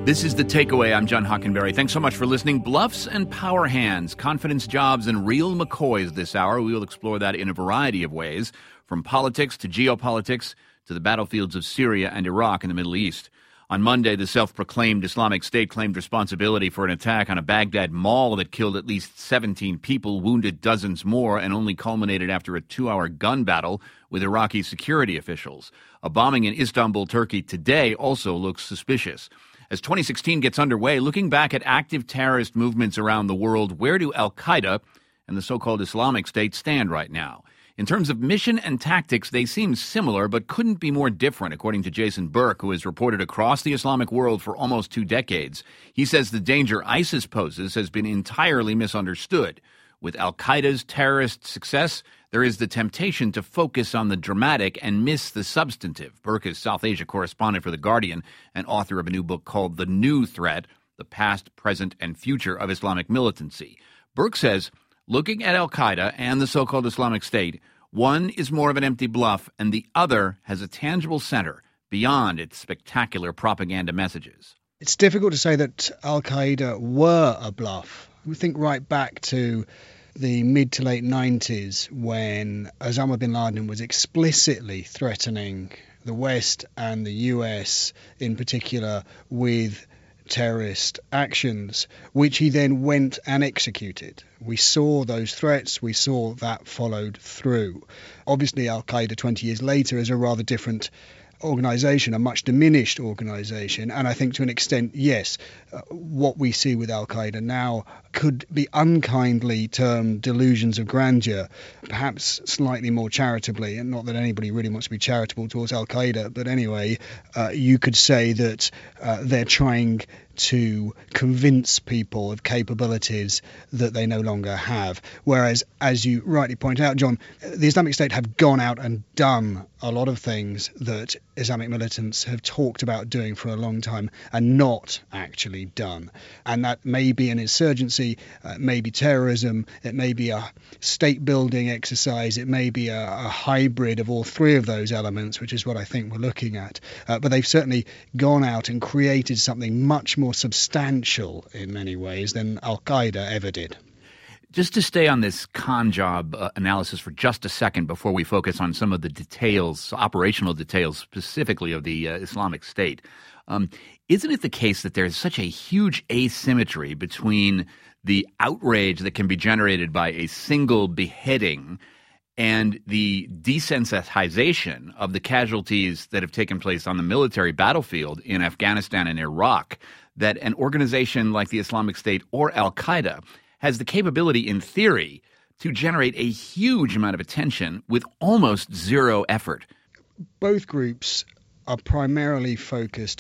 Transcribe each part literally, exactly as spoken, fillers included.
This is The Takeaway. I'm John Hockenberry. Thanks so much for listening. Bluffs and power hands, confidence jobs, and real McCoys this hour. We will explore that in a variety of ways, from politics to geopolitics to the battlefields of Syria and Iraq in the Middle East. On Monday, the self-proclaimed Islamic State claimed responsibility for an attack on a Baghdad mall that killed at least seventeen people, wounded dozens more, and only culminated after a two-hour gun battle with Iraqi security officials. A bombing in Istanbul, Turkey today also looks suspicious. As twenty sixteen gets underway, looking back at active terrorist movements around the world, where do al-Qaeda and the so-called Islamic State stand right now? In terms of mission and tactics, they seem similar but couldn't be more different, according to Jason Burke, who has reported across the Islamic world for almost two decades. He says the danger ISIS poses has been entirely misunderstood. With al-Qaeda's terrorist success, there is the temptation to focus on the dramatic and miss the substantive. Burke is South Asia correspondent for The Guardian and author of a new book called The New Threat, The Past, Present, and Future of Islamic Militancy. Burke says, looking at al-Qaeda and the so-called Islamic State, one is more of an empty bluff and the other has a tangible center beyond its spectacular propaganda messages. It's difficult to say that al-Qaeda were a bluff. We think right back to the mid to late nineties when Osama bin Laden was explicitly threatening the West and the U S in particular with terrorist actions, which he then went and executed. We saw those threats, we saw that followed through. Obviously, al-Qaeda twenty years later is a rather different organisation, a much diminished organisation, and I think to an extent, yes, uh, what we see with al-Qaeda now could be unkindly termed delusions of grandeur, perhaps slightly more charitably, and not that anybody really wants to be charitable towards al-Qaeda, but anyway, uh, you could say that uh, they're trying to convince people of capabilities that they no longer have. Whereas, as you rightly point out, John, the Islamic State have gone out and done a lot of things that Islamic militants have talked about doing for a long time and not actually done. And that may be an insurgency, uh, it may be terrorism, it may be a state-building exercise, it may be a, a hybrid of all three of those elements, which is what I think we're looking at. Uh, but they've certainly gone out and created something much more substantial in many ways than al-Qaeda ever did. Just to stay on this con job uh, analysis for just a second before we focus on some of the details, operational details specifically of the uh, Islamic State, um, isn't it the case that there's such a huge asymmetry between the outrage that can be generated by a single beheading and the desensitization of the casualties that have taken place on the military battlefield in Afghanistan and Iraq, that an organization like the Islamic State or al-Qaeda has the capability, in theory, to generate a huge amount of attention with almost zero effort? Both groups are primarily focused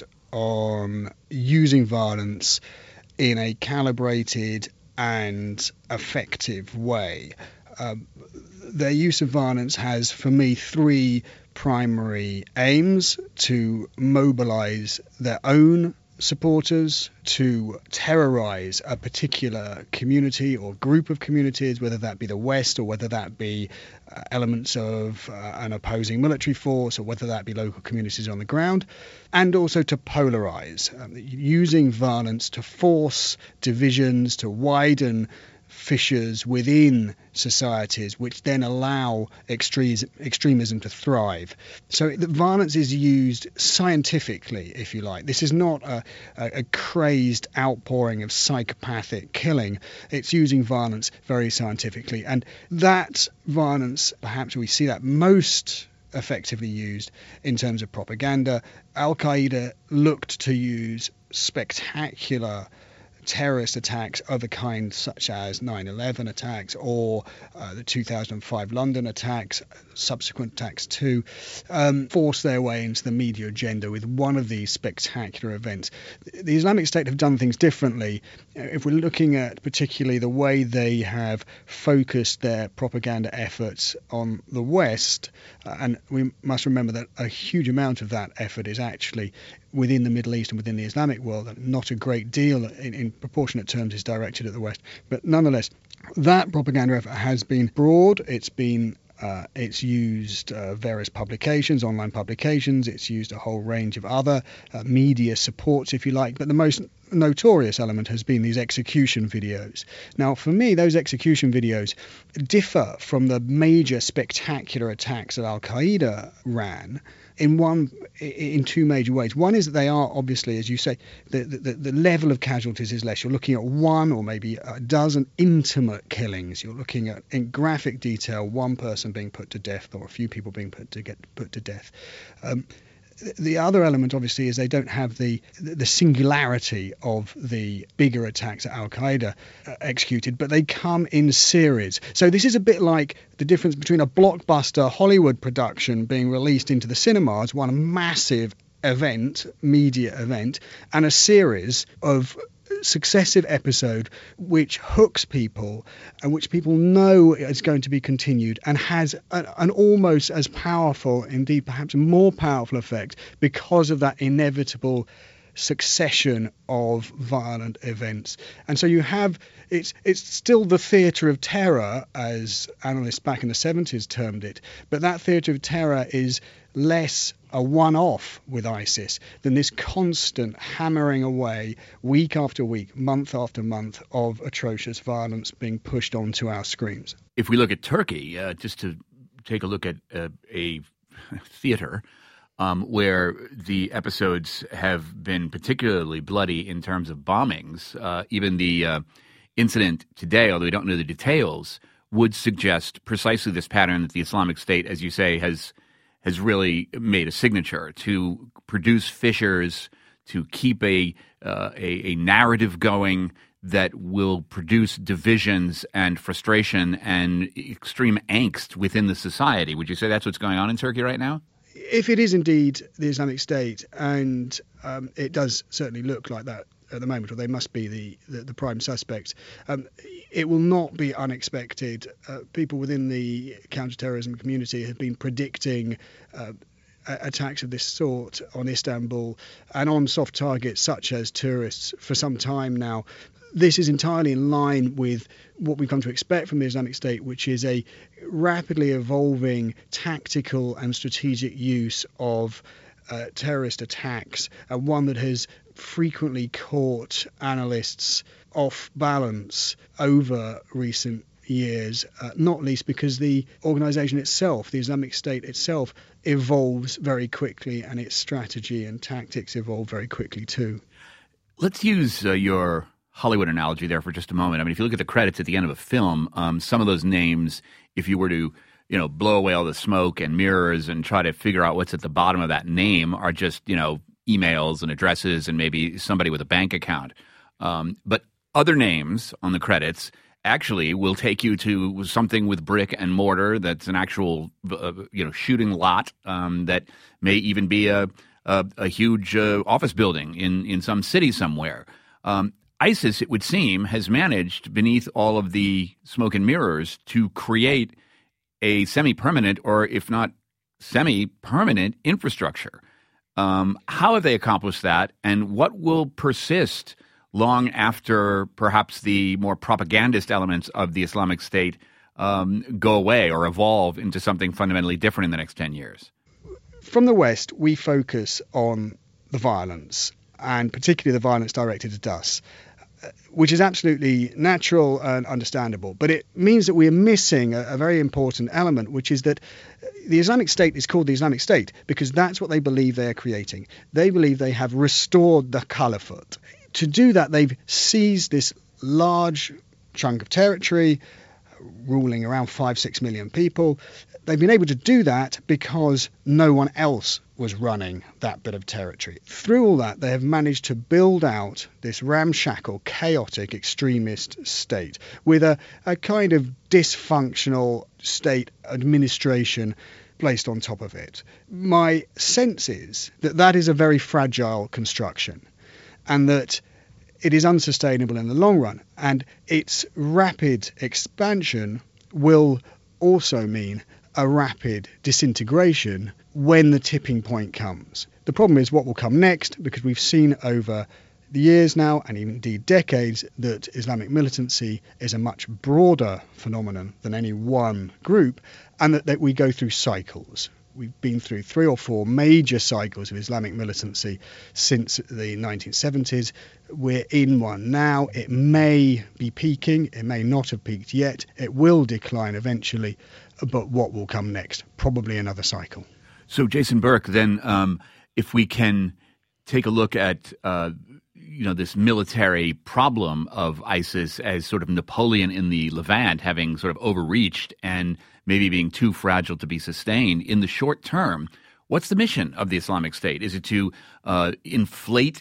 on using violence in a calibrated and effective way. Um, their use of violence has, for me, three primary aims: to mobilize their own supporters, to terrorize a particular community or group of communities, whether that be the West or whether that be uh, elements of uh, an opposing military force or whether that be local communities on the ground, and also to polarize, um, using violence to force divisions, to widen fissures within societies, which then allow extremism, extremism to thrive. So the violence is used scientifically, if you like. This is not a, a, a crazed outpouring of psychopathic killing. It's using violence very scientifically. And that violence, perhaps we see that most effectively used in terms of propaganda. Al-Qaeda looked to use spectacular terrorist attacks of a kind such as nine eleven attacks or uh, the two thousand five London attacks, subsequent attacks too, um, force their way into the media agenda with one of these spectacular events. The Islamic State have done things differently. If we're looking at particularly the way they have focused their propaganda efforts on the West, uh, and we must remember that a huge amount of that effort is actually within the Middle East and within the Islamic world, and not a great deal in, in proportionate terms is directed at the West. But nonetheless, that propaganda effort has been broad, it's been Uh, it's used uh, various publications, online publications. It's used a whole range of other uh, media supports, if you like. But the most notorious element has been these execution videos. Now, for me, those execution videos differ from the major spectacular attacks that Al Qaeda ran in one in two major ways. One is that they are obviously, as you say, the, the the level of casualties is less. You're looking at one or maybe a dozen intimate killings. You're looking at, in graphic detail, one person being put to death or a few people being put to get put to death. Um, The other element, obviously, is they don't have the the singularity of the bigger attacks that Al Qaeda uh, executed, but they come in series. So this is a bit like the difference between a blockbuster Hollywood production being released into the cinemas, one massive event, media event, and a series of successive episode which hooks people and which people know is going to be continued and has a, an almost as powerful, indeed perhaps more powerful effect because of that inevitable succession of violent events. And so you have, it's it's still the theatre of terror, as analysts back in the seventies termed it, but that theatre of terror is less a one-off with ISIS than this constant hammering away week after week, month after month of atrocious violence being pushed onto our screens. If we look at Turkey, uh, just to take a look at uh, a theater um, where the episodes have been particularly bloody in terms of bombings, uh, even the uh, incident today, although we don't know the details, would suggest precisely this pattern that the Islamic State, as you say, has has really made a signature to produce fissures, to keep a, uh, a a narrative going that will produce divisions and frustration and extreme angst within the society. Would you say that's what's going on in Turkey right now? If it is indeed the Islamic State, and um, it does certainly look like that at the moment, or they must be the, the, the prime suspects, um, it will not be unexpected. Uh, people within the counterterrorism community have been predicting uh, attacks of this sort on Istanbul and on soft targets such as tourists for some time now. This is entirely in line with what we've come to expect from the Islamic State, which is a rapidly evolving tactical and strategic use of uh, terrorist attacks, and one that has frequently caught analysts off balance over recent years, uh, not least because the organisation itself, the Islamic State itself, evolves very quickly, and its strategy and tactics evolve very quickly too. Let's use uh, your Hollywood analogy there for just a moment. I mean, if you look at the credits at the end of a film, um, some of those names, if you were to, you know, blow away all the smoke and mirrors and try to figure out what's at the bottom of that name, are just, you know, emails and addresses and maybe somebody with a bank account. Um, but other names on the credits actually will take you to something with brick and mortar that's an actual, uh, you know, shooting lot um, that may even be a, a, a huge uh, office building in, in some city somewhere. Um, ISIS, it would seem, has managed, beneath all of the smoke and mirrors, to create a semi-permanent, or if not semi-permanent, infrastructure. Um, how have they accomplished that, and what will persist long after perhaps the more propagandist elements of the Islamic State um, go away or evolve into something fundamentally different in the next ten years? From the West, we focus on the violence, and particularly the violence directed at us, which is absolutely natural and understandable. But it means that we are missing a, a very important element, which is that the Islamic State is called the Islamic State because that's what they believe they are creating. They believe they have restored the caliphate. To do that, they've seized this large chunk of territory, ruling around five, six million people. They've been able to do that because no one else was running that bit of territory. Through all that, they have managed to build out this ramshackle, chaotic, extremist state with a, a kind of dysfunctional state administration placed on top of it. My sense is that that is a very fragile construction, and that it is unsustainable in the long run, and its rapid expansion will also mean a rapid disintegration when the tipping point comes. The problem is what will come next, because we've seen over the years now, and indeed decades, that Islamic militancy is a much broader phenomenon than any one group, and that, that we go through cycles. We've been through three or four major cycles of Islamic militancy since the nineteen seventies. We're in one now. It may be peaking. It may not have peaked yet. It will decline eventually. But what will come next? Probably another cycle. So, Jason Burke, then um, if we can take a look at uh, you know, this military problem of ISIS as sort of Napoleon in the Levant, having sort of overreached and maybe being too fragile to be sustained in the short term, what's the mission of the Islamic State? Is it to uh, inflate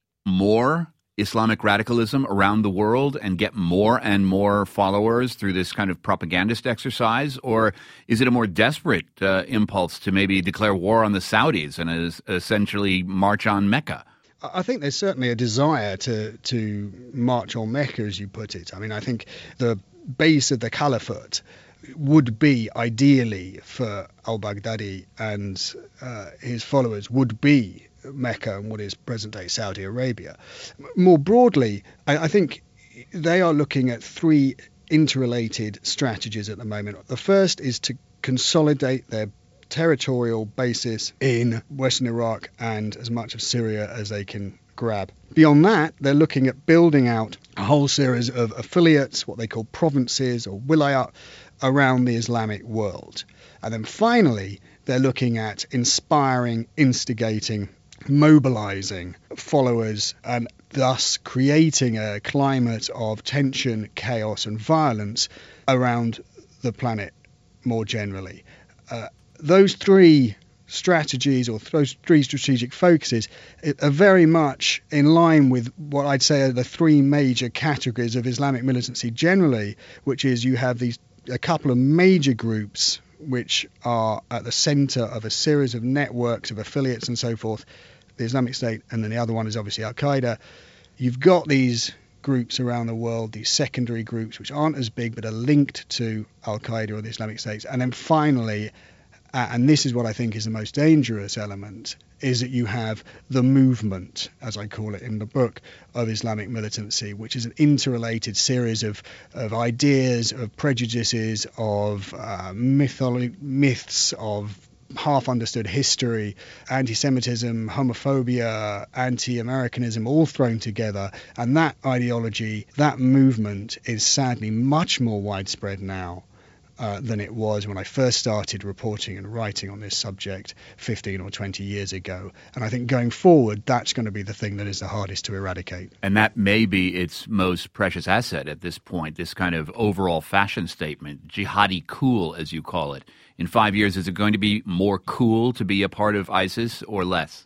more Islamic radicalism around the world and get more and more followers through this kind of propagandist exercise? Or is it a more desperate uh, impulse to maybe declare war on the Saudis and as essentially march on Mecca? I think there's certainly a desire to to march on Mecca, as you put it. I mean, I think the base of the caliphate would be, ideally, for al-Baghdadi and uh, his followers, would be Mecca and what is present-day Saudi Arabia. More broadly, I, I think they are looking at three interrelated strategies at the moment. The first is to consolidate their territorial basis in Western Iraq and as much of Syria as they can grab. Beyond that, they're looking at building out a whole series of affiliates, what they call provinces or wilayat, around the Islamic world. And then finally, they're looking at inspiring, instigating, mobilizing followers and thus creating a climate of tension, chaos and violence around the planet more generally. Uh, those three strategies or those three strategic focuses are very much in line with what I'd say are the three major categories of Islamic militancy generally, which is you have these a couple of major groups which are at the center of a series of networks of affiliates and so forth, the Islamic State, and then the other one is obviously Al-Qaeda. You've got these groups around the world, these secondary groups which aren't as big but are linked to Al-Qaeda or the Islamic State. And then finally, uh, and this is what I think is the most dangerous element, is that you have the movement, as I call it in the book, of Islamic militancy, which is an interrelated series of, of ideas, of prejudices, of uh, mytholo- myths, of half-understood history, anti-Semitism, homophobia, anti-Americanism, all thrown together. And that ideology, that movement is sadly much more widespread now Uh, than it was when I first started reporting and writing on this subject fifteen or twenty years ago. And I think going forward, that's going to be the thing that is the hardest to eradicate. And that may be its most precious asset at this point, this kind of overall fashion statement, jihadi cool, as you call it. In five years, is it going to be more cool to be a part of ISIS or less?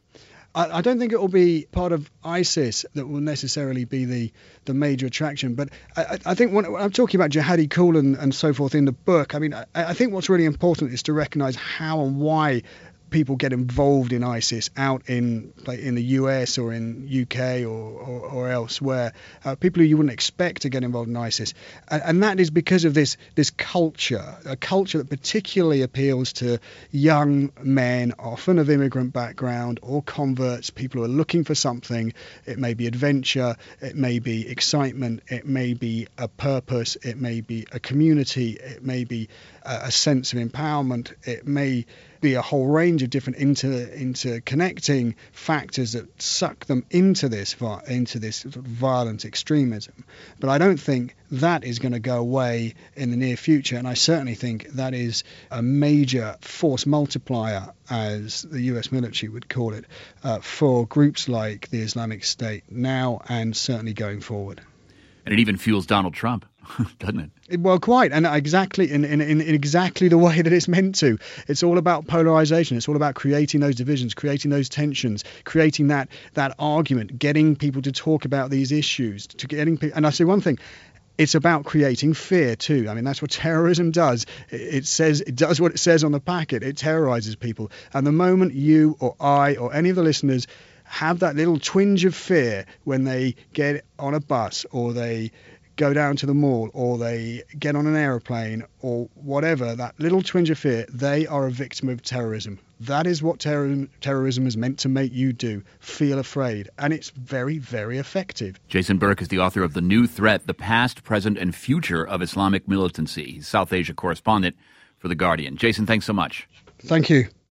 I don't think it will be part of ISIS that will necessarily be the, the major attraction. But I, I think when I'm talking about jihadi cool and, and so forth in the book, I mean, I, I think what's really important is to recognize how and why people get involved in ISIS out in like in the U S or in U K or, or, or elsewhere, uh, people who you wouldn't expect to get involved in ISIS. And, and that is because of this this culture, a culture that particularly appeals to young men, often of immigrant background or converts, people who are looking for something. It may be adventure, it may be excitement, it may be a purpose, it may be a community, it may be a, a sense of empowerment, it may be a whole range of different inter interconnecting factors that suck them into this into this sort of violent extremism. But I don't think that is going to go away in the near future, and I certainly think that is a major force multiplier, as the U S military would call it, uh, for groups like the Islamic State now and certainly going forward. And it even fuels Donald Trump, doesn't it? Well, quite, and exactly in, in, in exactly the way that it's meant to. It's all about polarization. It's all about creating those divisions, creating those tensions, creating that that argument, getting people to talk about these issues, to getting people. And I say one thing. It's about creating fear too. I mean, that's what terrorism does. It says it does what it says on the packet. It terrorizes people. And the moment you or I or any of the listeners have that little twinge of fear when they get on a bus or they go down to the mall or they get on an aeroplane or whatever, that little twinge of fear, they are a victim of terrorism. That is what terror- terrorism is meant to make you do, feel afraid. And it's very, very effective. Jason Burke is the author of The New Threat, The Past, Present, and Future of Islamic Militancy. He's South Asia correspondent for The Guardian. Jason, thanks so much. Thank you.